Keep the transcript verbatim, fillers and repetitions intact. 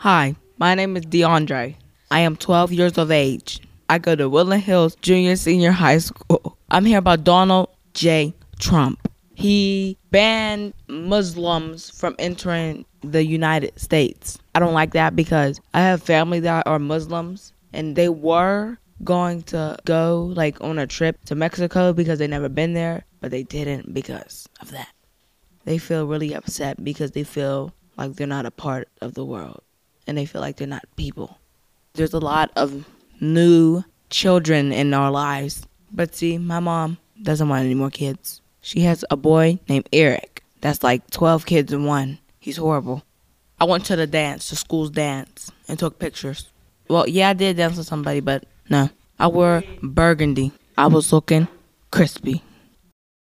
Hi, my name is DeAndre. I am twelve years of age. I go to Woodland Hills Junior Senior High School. I'm here about Donald J. Trump. He banned Muslims from entering the United States. I don't like that because I have family that are Muslims and they were going to go like on a trip to Mexico because they never been there, but they didn't because of that. They feel really upset because they feel like they're not a part of the world and they feel like they're not people. There's a lot of new children in our lives, but see, my mom doesn't want any more kids. She has a boy named Eric. That's like twelve kids in one. He's horrible. I went to the dance, the school's dance, and took pictures. Well, yeah, I did dance with somebody, but no. I wore burgundy. I was looking crispy.